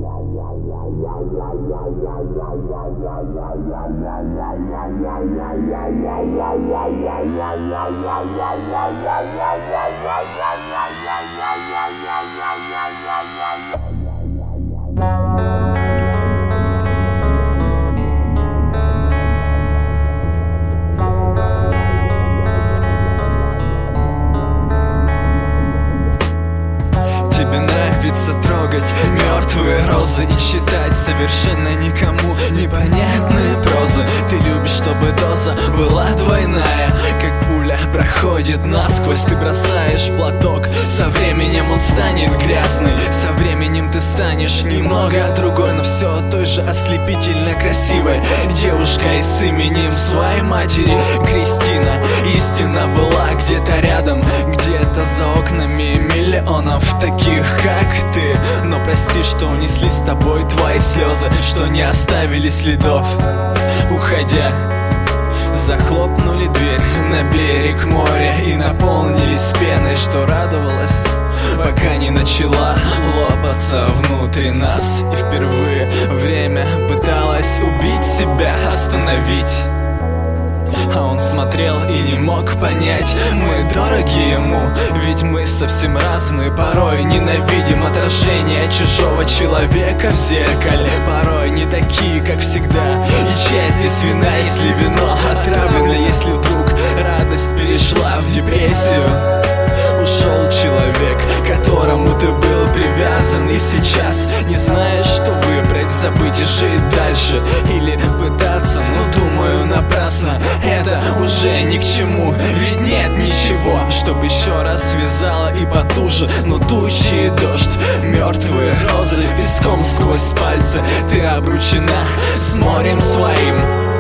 Тебе нравится трогать мертвые розы и читать совершенно никому непонятные прозы. Ты любишь, чтобы доза была двойная, как пуля проходит насквозь. Ты бросаешь платок, со временем он станет грязный. Со временем ты станешь немного другой, но все той же ослепительно красивой девушкой с именем своей матери Кристина. Истина была где-то рядом, где-то за окнами миллионов таких, как ты. Но прости, что унесли с тобой твои слезы, что не оставили следов. Уходя, захлопнули дверь на берег моря и наполнились пеной, что радовалась, пока не начала лопаться внутри нас. И впервые время пыталось убить себя, остановить. А он смотрел и не мог понять, мы дороги ему, ведь мы совсем разные. Порой ненавидим отражение чужого человека в зеркале. Порой не такие, как всегда. И часть здесь вина, если вино отравлено, если вдруг радость перешла в депрессию. Ушел человек, к которому ты был привязан, и сейчас не знаешь, что выбрать: забыть и жить дальше или пытаться, но думаю напрасно. Это уже ни к чему, ведь нет ничего, чтобы еще раз связала и потуже. Но тучи и дождь, мертвые розы, песком сквозь пальцы. Ты обручена с морем своим.